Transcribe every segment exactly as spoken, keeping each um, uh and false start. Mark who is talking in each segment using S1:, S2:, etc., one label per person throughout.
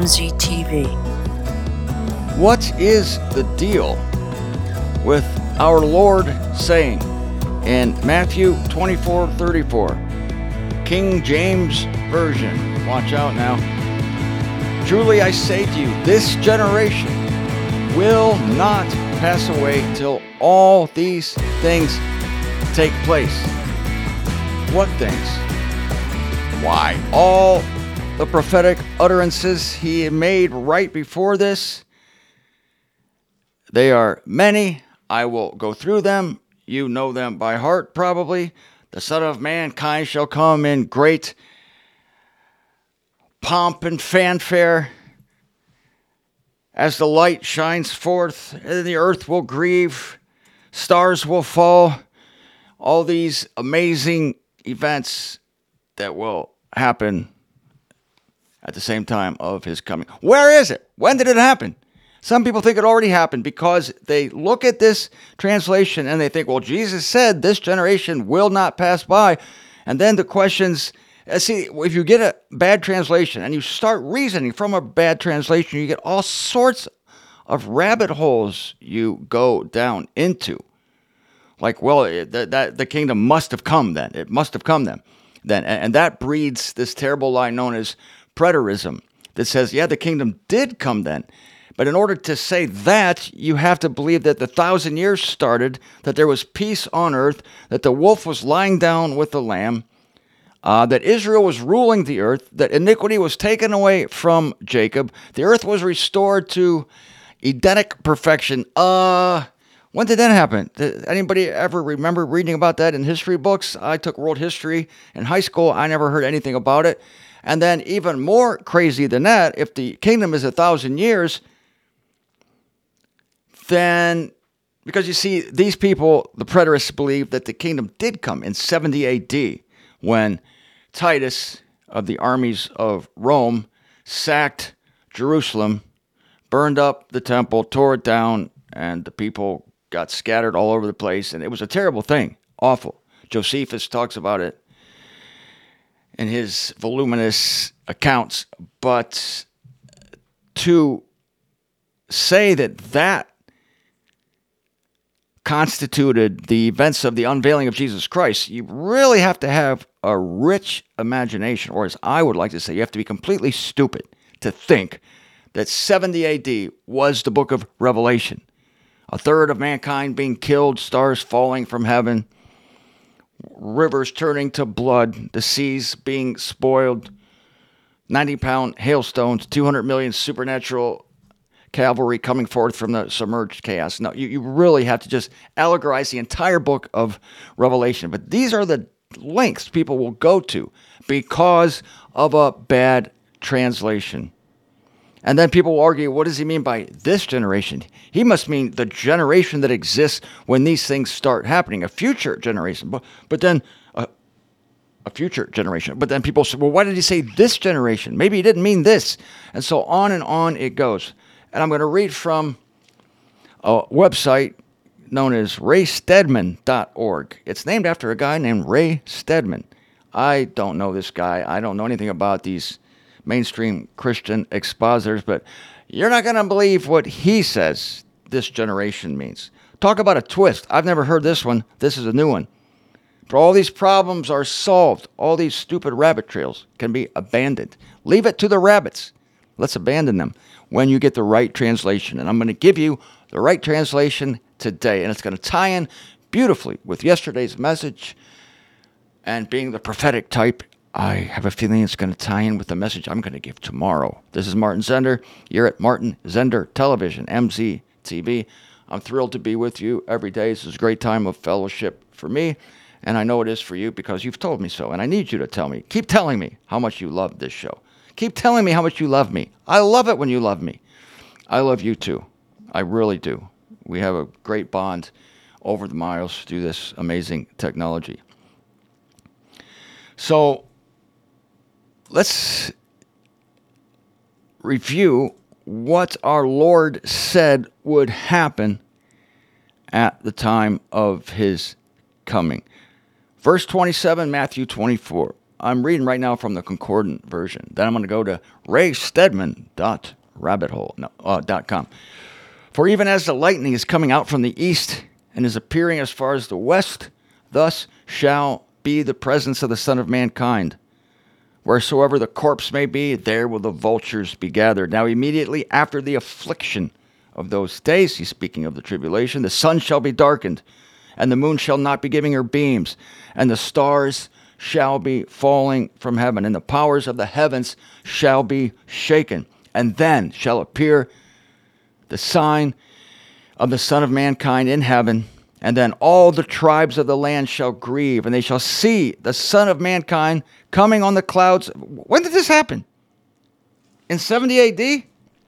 S1: Z T V.
S2: What is the deal with our Lord saying in Matthew twenty-four thirty-four, King James Version, watch out now, truly I say to you, this generation will not pass away till all these things take place. What things? Why, all the prophetic utterances he made right before this. They are many. I will go through them. You know them by heart, probably. The Son of Mankind shall come in great pomp and fanfare. As the light shines forth, and the earth will grieve, stars will fall. All these amazing events that will happen at the same time of his coming. Where is it? When did it happen? Some people think it already happened because they look at this translation and they think, well, Jesus said this generation will not pass by. And then the questions, see, if you get a bad translation and you start reasoning from a bad translation, you get all sorts of rabbit holes you go down into. Like, well, that, that the kingdom must have come then. It must have come then. Then, and that breeds this terrible lie known as preterism that says, yeah, the kingdom did come then. But in order to say that, you have to believe that the thousand years started, that there was peace on earth, that the wolf was lying down with the lamb, uh, that Israel was ruling the earth, that iniquity was taken away from Jacob, the earth was restored to Edenic perfection. Uh... When did that happen? Did anybody ever remember reading about that in history books? I took world history in high school. I never heard anything about it. And then even more crazy than that, if the kingdom is a thousand years, then, because you see, these people, the preterists, believe that the kingdom did come in seventy A D when Titus of the armies of Rome sacked Jerusalem, burned up the temple, tore it down, and the people got scattered all over the place, and it was a terrible thing, awful. Josephus talks about it in his voluminous accounts, but to say that that constituted the events of the unveiling of Jesus Christ, you really have to have a rich imagination, or as I would like to say, you have to be completely stupid to think that seventy A D was the book of Revelation. A third of mankind being killed, stars falling from heaven, rivers turning to blood, the seas being spoiled, ninety-pound hailstones, two hundred million supernatural cavalry coming forth from the submerged chaos. No, you, you really have to just allegorize the entire book of Revelation. But these are the lengths people will go to because of a bad translation. And then people will argue, what does he mean by this generation? He must mean the generation that exists when these things start happening, a future generation. But, but then, uh, a future generation. But then people say, well, why did he say this generation? Maybe he didn't mean this. And so on and on it goes. And I'm going to read from a website known as ray stedman dot org. It's named after a guy named Ray Stedman. I don't know this guy. I don't know anything about these mainstream Christian expositors, but you're not going to believe what he says this generation means. Talk about a twist. I've never heard this one. This is a new one. For all these problems are solved, all these stupid rabbit trails can be abandoned. Leave it to the rabbits. Let's abandon them when you get the right translation. And I'm going to give you the right translation today, and it's going to tie in beautifully with yesterday's message. And being the prophetic type, I have a feeling it's going to tie in with the message I'm going to give tomorrow. This is Martin Zender. You're at Martin Zender Television, M Z T V. I'm thrilled to be with you every day. This is a great time of fellowship for me, and I know it is for you because you've told me so, and I need you to tell me. Keep telling me how much you love this show. Keep telling me how much you love me. I love it when you love me. I love you too. I really do. We have a great bond over the miles through this amazing technology. So, let's review what our Lord said would happen at the time of his coming. Verse twenty-seven, Matthew twenty-four. I'm reading right now from the Concordant version. Then I'm going to go to ray stedman dot rabbit hole no, uh, dot com. For even as the lightning is coming out from the east and is appearing as far as the west, thus shall be the presence of the Son of Mankind. Wheresoever the corpse may be, there will the vultures be gathered. Now immediately after the affliction of those days, he's speaking of the tribulation, the sun shall be darkened, and the moon shall not be giving her beams, and the stars shall be falling from heaven, and the powers of the heavens shall be shaken. And then shall appear the sign of the Son of Mankind in heaven, and then all the tribes of the land shall grieve, and they shall see the Son of Mankind coming on the clouds. When did this happen? In seventy A D?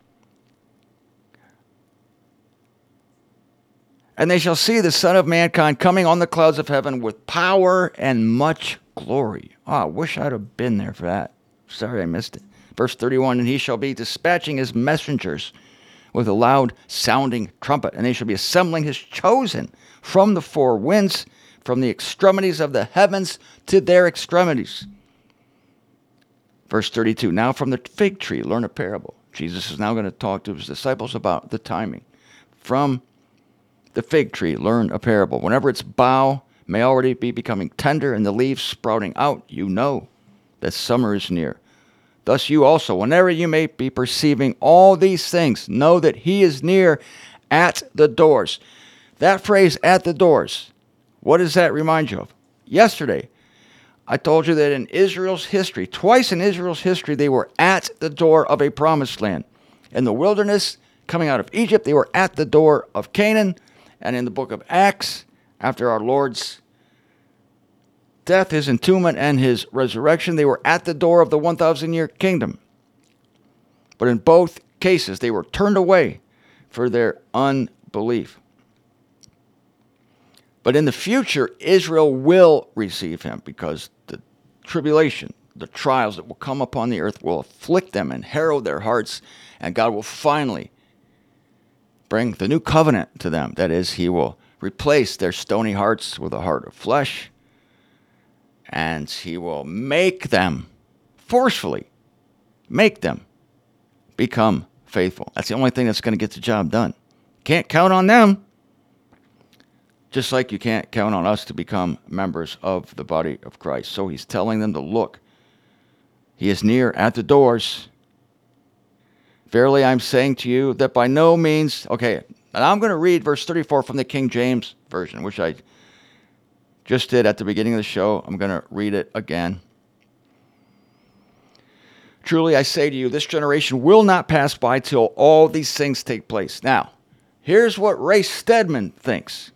S2: And they shall see the Son of Mankind coming on the clouds of heaven with power and much glory. Oh, I wish I'd have been there for that. Sorry I missed it. Verse thirty-one, and he shall be dispatching his messengers with a loud sounding trumpet, and they shall be assembling his chosen from the four winds, from the extremities of the heavens to their extremities. Verse thirty-two, now from the fig tree learn a parable. Jesus is now going to talk to his disciples about the timing. From the fig tree learn a parable. Whenever its bough may already be becoming tender and the leaves sprouting out, you know that summer is near. Thus you also, whenever you may be perceiving all these things, know that he is near at the doors. That phrase, at the doors, what does that remind you of? Yesterday, I told you that in Israel's history, twice in Israel's history, they were at the door of a promised land. In the wilderness, coming out of Egypt, they were at the door of Canaan. And in the book of Acts, after our Lord's death, his entombment, and his resurrection, they were at the door of the one thousand year kingdom. But in both cases, they were turned away for their unbelief. But in the future, Israel will receive him, because the tribulation, the trials that will come upon the earth will afflict them and harrow their hearts, and God will finally bring the new covenant to them. That is, he will replace their stony hearts with a heart of flesh, and he will make them, forcefully make them become faithful. That's the only thing that's going to get the job done. Can't count on them. Just like you can't count on us to become members of the body of Christ. So he's telling them to look. He is near at the doors. Verily I'm saying to you that by no means... Okay, and I'm going to read verse thirty-four from the King James Version, which I just did at the beginning of the show. I'm going to read it again. Truly I say to you, this generation will not pass by till all these things take place. Now, here's what Ray Stedman thinks.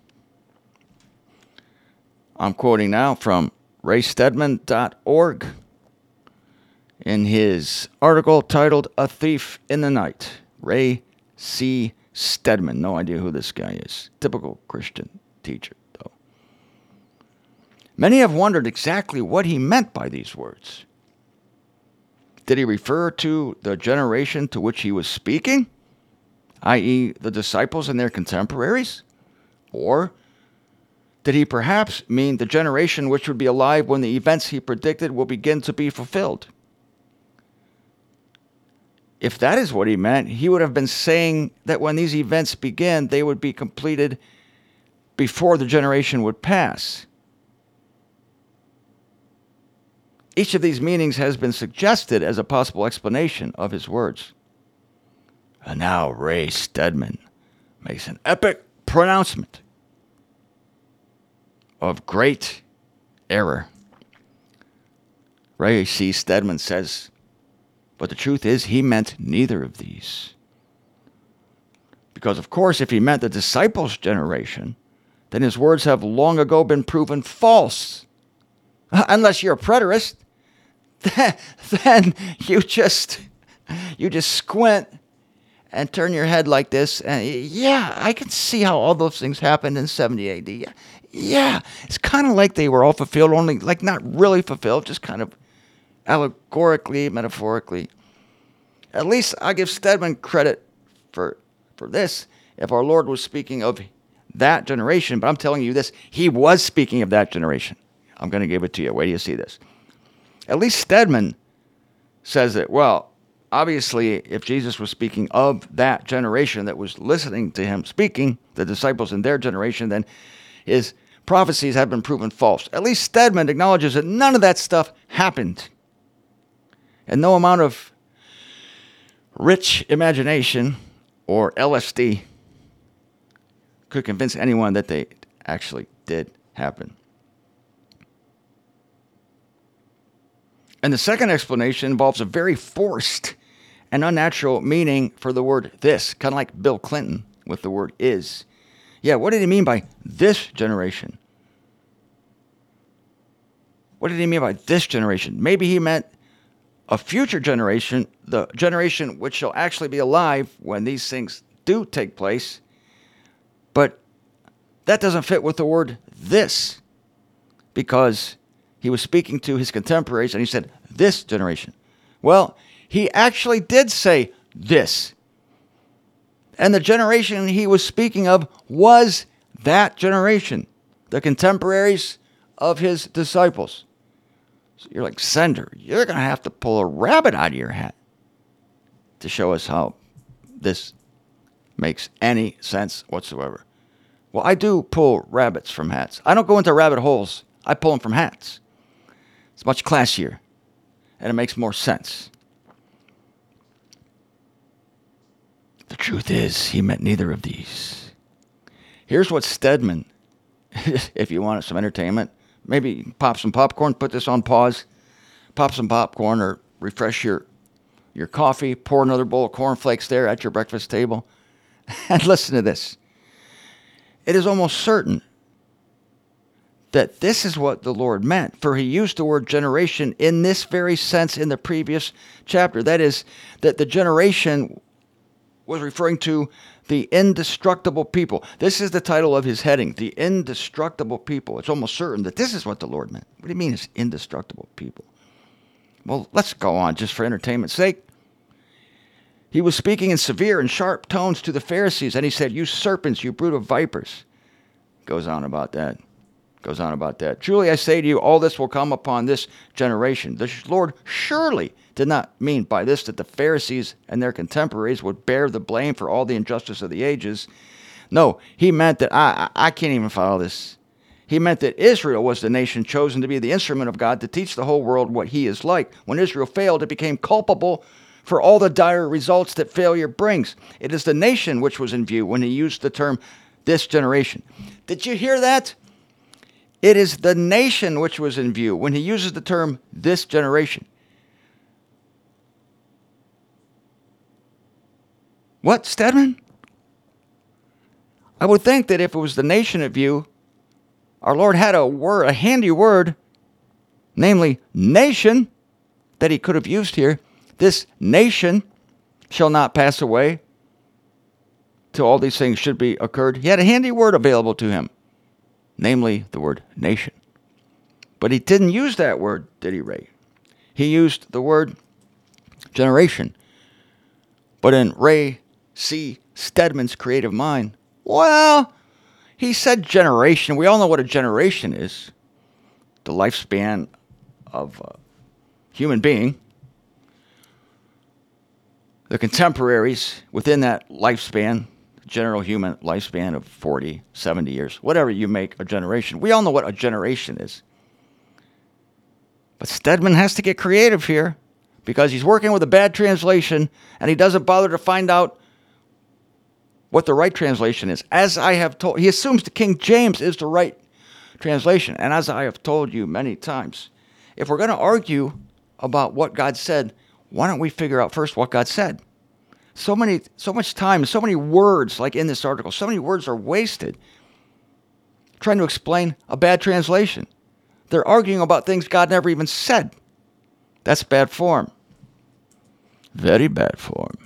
S2: I'm quoting now from ray stedman dot org in his article titled A Thief in the Night. Ray C. Stedman. No idea who this guy is. Typical Christian teacher, though. Many have wondered exactly what he meant by these words. Did he refer to the generation to which he was speaking, that is the disciples and their contemporaries? Or did he perhaps mean the generation which would be alive when the events he predicted will begin to be fulfilled? If that is what he meant, he would have been saying that when these events begin, they would be completed before the generation would pass. Each of these meanings has been suggested as a possible explanation of his words. And now Ray Stedman makes an epic pronouncement of great error. Ray C. Stedman says, but the truth is he meant neither of these. Because, of course, if he meant the disciples' generation, then his words have long ago been proven false. Unless you're a preterist, then you just you just squint and turn your head like this, and yeah, I can see how all those things happened in seventy A D. Yeah, it's kind of like they were all fulfilled, only like not really fulfilled, just kind of allegorically, metaphorically. At least I give Stedman credit for for this. If our Lord was speaking of that generation, but I'm telling you this, he was speaking of that generation. I'm going to give it to you. Wait till you see this. At least Stedman says that, well, obviously, if Jesus was speaking of that generation that was listening to him speaking, the disciples in their generation, then his prophecies have been proven false. At least Stedman acknowledges that none of that stuff happened. And no amount of rich imagination or L S D could convince anyone that they actually did happen. And the second explanation involves a very forced and unnatural meaning for the word this, kind of like Bill Clinton with the word is. Yeah, what did he mean by this generation? What did he mean by this generation? Maybe he meant a future generation, the generation which shall actually be alive when these things do take place. But that doesn't fit with the word this, because he was speaking to his contemporaries and he said, this generation. Well, he actually did say this. And the generation he was speaking of was that generation, the contemporaries of his disciples. So you're like, Sender, you're going to have to pull a rabbit out of your hat to show us how this makes any sense whatsoever. Well, I do pull rabbits from hats. I don't go into rabbit holes. I pull them from hats. It's much classier, and it makes more sense. The truth is, he meant neither of these. Here's what Stedman, if you want some entertainment, maybe pop some popcorn, put this on pause, pop some popcorn or refresh your, your coffee, pour another bowl of cornflakes there at your breakfast table, and listen to this. It is almost certain that this is what the Lord meant, for he used the word generation in this very sense in the previous chapter. That is, that the generation was referring to the indestructible people. This is the title of his heading, the indestructible people. It's almost certain that this is what the Lord meant. What do you mean it's indestructible people? Well, let's go on just for entertainment's sake. He was speaking in severe and sharp tones to the Pharisees, and he said, you serpents, you brood of vipers. Goes on about that. Goes on about that. Truly I say to you, all this will come upon this generation. The Lord surely did not mean by this that the Pharisees and their contemporaries would bear the blame for all the injustice of the ages. No, he meant that, I, I can't even follow this. He meant that Israel was the nation chosen to be the instrument of God to teach the whole world what he is like. When Israel failed, it became culpable for all the dire results that failure brings. It is the nation which was in view when he used the term this generation. Did you hear that? It is the nation which was in view when he uses the term this generation. What, Stedman? I would think that if it was the nation in view, our Lord had a word, a handy word, namely nation, that he could have used here. This nation shall not pass away till all these things should be occurred. He had a handy word available to him, namely the word nation. But he didn't use that word, did he, Ray? He used the word generation. But in Ray C. Stedman's creative mind, well, he said generation. We all know what a generation is. The lifespan of a human being. The contemporaries within that lifespan, general human lifespan of forty, seventy years, whatever you make a generation. We all know what a generation is. But Stedman has to get creative here because he's working with a bad translation and he doesn't bother to find out what the right translation is. As I have told, he assumes the King James is the right translation. And as I have told you many times, if we're going to argue about what God said, why don't we figure out first what God said? So many, so much time, so many words, like in this article, so many words are wasted trying to explain a bad translation. They're arguing about things God never even said. That's bad form. Very bad form.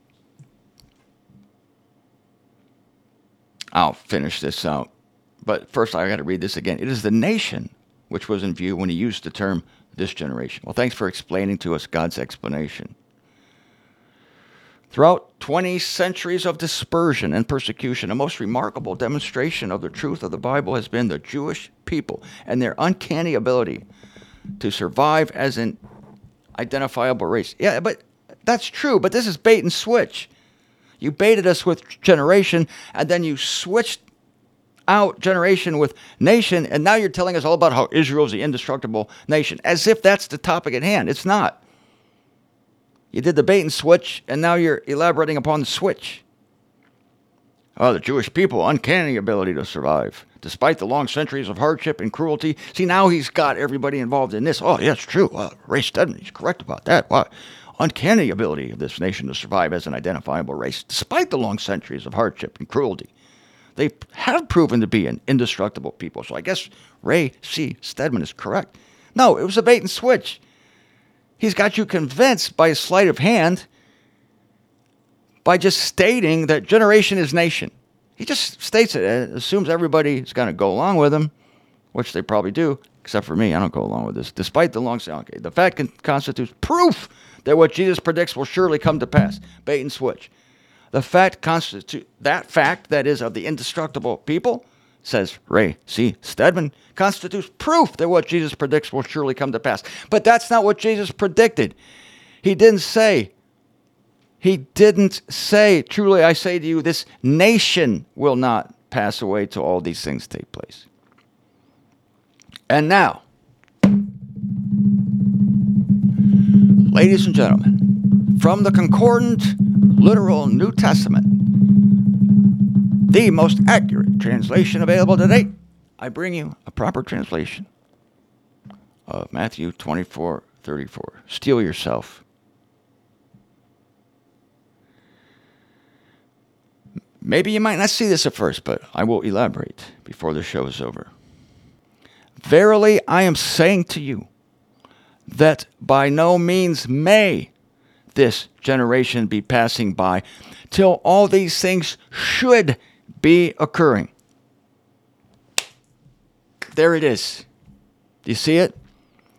S2: I'll finish this out. But first, I got to read this again. It is the nation which was in view when he used the term this generation. Well, thanks for explaining to us God's explanation. Throughout twenty centuries of dispersion and persecution, a most remarkable demonstration of the truth of the Bible has been the Jewish people and their uncanny ability to survive as an identifiable race. Yeah, but that's true, but this is bait and switch. You baited us with generation, and then you switched out generation with nation, and now you're telling us all about how Israel is the indestructible nation, as if that's the topic at hand. It's not. You did the bait and switch, and now you're elaborating upon the switch. Oh, the Jewish people, uncanny ability to survive, despite the long centuries of hardship and cruelty. See, now he's got everybody involved in this. Oh, yeah, it's true. Well, Ray Stedman, he's correct about that. Wow. Uncanny ability of this nation to survive as an identifiable race, despite the long centuries of hardship and cruelty. They have proven to be an indestructible people. So I guess Ray C. Stedman is correct. No, it was a bait and switch. He's got you convinced by a sleight of hand by just stating that generation is nation. He just states it and assumes everybody is going to go along with him, which they probably do, except for me. I don't go along with this. Despite the long... Okay, the fact con- constitutes proof that what Jesus predicts will surely come to pass. Bait and switch. The fact constitutes... That fact, that is, of the indestructible people, says Ray C. Stedman, constitutes proof that what Jesus predicts will surely come to pass. But that's not what Jesus predicted. He didn't say... He didn't say, truly I say to you, this nation will not pass away till all these things take place. And now, ladies and gentlemen, from the concordant literal New Testament, the most accurate translation available to date, I bring you a proper translation of Matthew twenty-four thirty-four. Steel yourself. Maybe you might not see this at first, but I will elaborate before the show is over. Verily, I am saying to you that by no means may this generation be passing by till all these things should be occurring. There it is. Do you see it?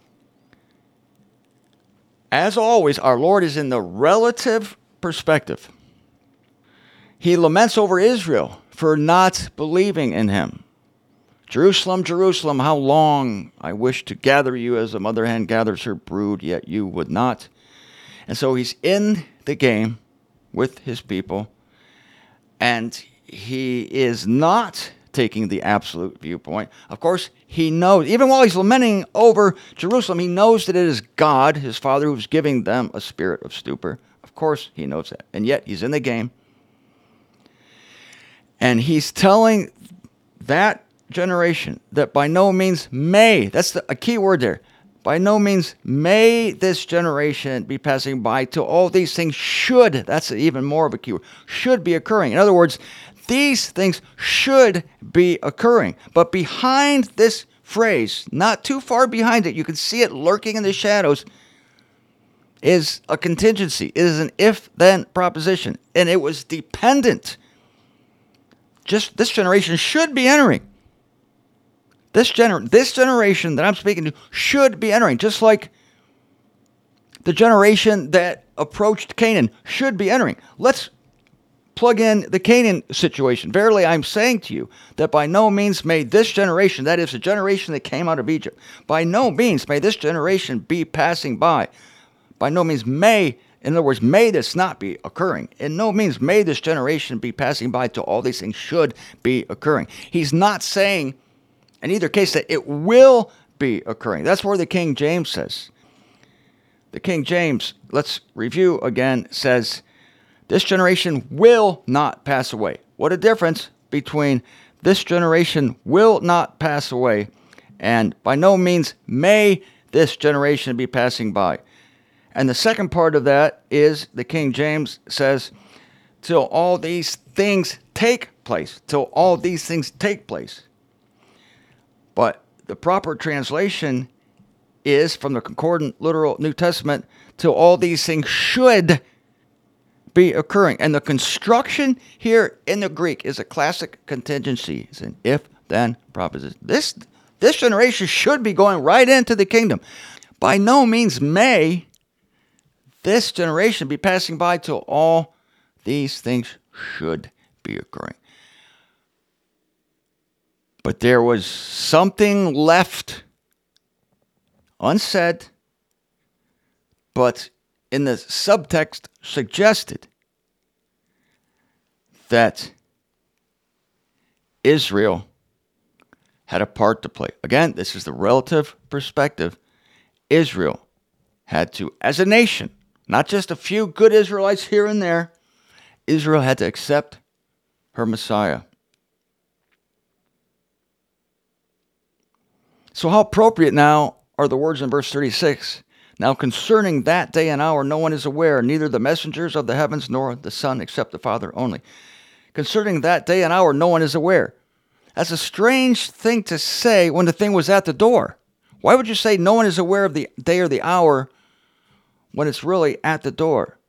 S2: As always, our Lord is in the relative perspective. He laments over Israel for not believing in him. Jerusalem, Jerusalem, how long I wish to gather you as a mother hen gathers her brood, yet you would not. And so he's in the game with his people, and he is not taking the absolute viewpoint. Of course, he knows, even while he's lamenting over Jerusalem, he knows that it is God, his Father, who's giving them a spirit of stupor. Of course, he knows that. And yet, he's in the game. And he's telling that generation that by no means may, that's the, a key word there, by no means may this generation be passing by till all these things should, that's even more of a key word, should be occurring. In other words, these things should be occurring. But behind this phrase, not too far behind it, you can see it lurking in the shadows, is a contingency. It is an if-then proposition. And it was dependent. Just this generation should be entering. This, gener- this generation that I'm speaking to should be entering, just like the generation that approached Canaan should be entering. Let's plug in the Canaan situation. Verily, I'm saying to you that by no means may this generation, that is the generation that came out of Egypt, by no means may this generation be passing by. By no means may, in other words, may this not be occurring. In no means may this generation be passing by till all these things should be occurring. He's not saying, in either case, that it will be occurring. That's where the King James says. The King James, let's review again, says, this generation will not pass away. What a difference between this generation will not pass away and by no means may this generation be passing by. And the second part of that is the King James says, till all these things take place. Till all these things take place. But the proper translation is from the concordant literal New Testament, till all these things should be occurring. And the construction here in the Greek is a classic contingency. It's an if-then proposition. This, this generation should be going right into the kingdom. By no means may this generation be passing by till all these things should be occurring. But there was something left unsaid, but in the subtext suggested that Israel had a part to play. Again, this is the relative perspective. Israel had to, as a nation, not just a few good Israelites here and there, Israel had to accept her Messiah. So how appropriate now are the words in verse thirty-six? Now concerning that day and hour no one is aware, neither the messengers of the heavens nor the Son, except the Father only. Concerning that day and hour no one is aware. That's a strange thing to say when the thing was at the door. Why would you say no one is aware of the day or the hour when it's really at the door?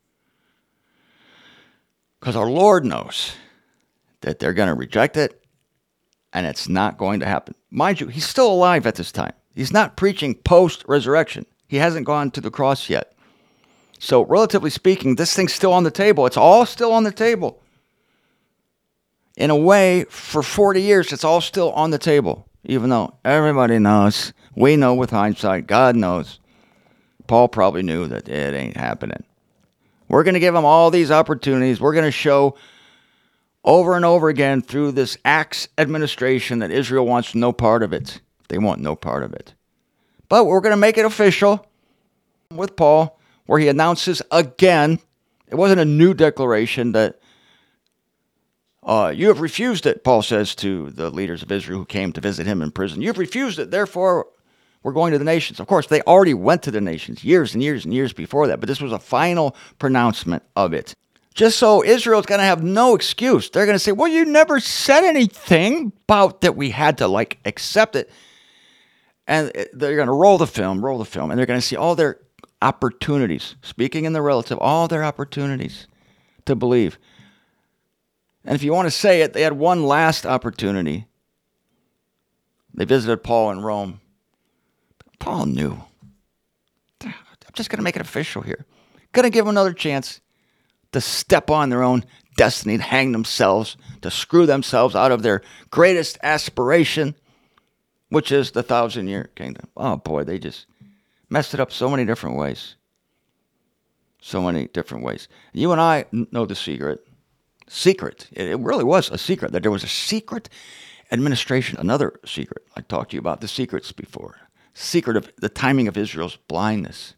S2: Because our Lord knows that they're going to reject it, and it's not going to happen. Mind you, he's still alive at this time. He's not preaching post-resurrection. He hasn't gone to the cross yet. So, relatively speaking, this thing's still on the table. It's all still on the table. In a way, for forty years, it's all still on the table. Even though everybody knows, we know with hindsight, God knows. Paul probably knew that it ain't happening. We're going to give them all these opportunities. We're going to show over and over again through this Acts administration that Israel wants no part of it. They want no part of it. But we're going to make it official with Paul, where he announces again, it wasn't a new declaration that uh, you have refused it, Paul says to the leaders of Israel who came to visit him in prison. You've refused it, therefore we're going to the nations. Of course, they already went to the nations years and years and years before that, but this was a final pronouncement of it. Just so Israel's going to have no excuse. They're going to say, well, you never said anything about that we had to, like, accept it. And they're going to roll the film, roll the film, and they're going to see all their opportunities, speaking in the relative, all their opportunities to believe. And if you want to say it, they had one last opportunity. They visited Paul in Rome. Paul knew. I'm just going to make it official here. Going to give them another chance to step on their own destiny, to hang themselves, to screw themselves out of their greatest aspiration, which is the thousand-year kingdom. Oh, boy, they just messed it up so many different ways. So many different ways. You and I know the secret. Secret. It really was a secret, that there was a secret administration. Another secret. I talked to you about the secrets before. Secret of the timing of Israel's blindness.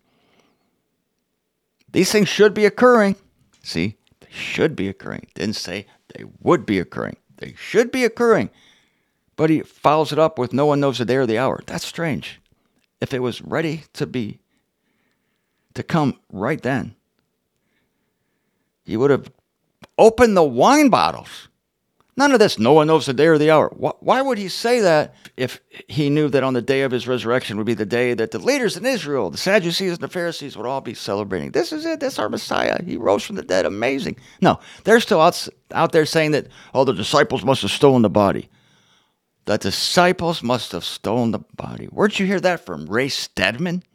S2: These things should be occurring. See, they should be occurring. Didn't say they would be occurring. They should be occurring. But he follows it up with no one knows the day or the hour. That's strange. If it was ready to be, to come right then, he would have opened the wine bottles. None of this, no one knows the day or the hour. Why would he say that if he knew that on the day of his resurrection would be the day that the leaders in Israel, the Sadducees and the Pharisees, would all be celebrating? This is it. That's our Messiah. He rose from the dead. Amazing. No, they're still out, out there saying that, oh, the disciples must have stolen the body. The disciples must have stolen the body. Where'd you hear that from? Ray Stedman?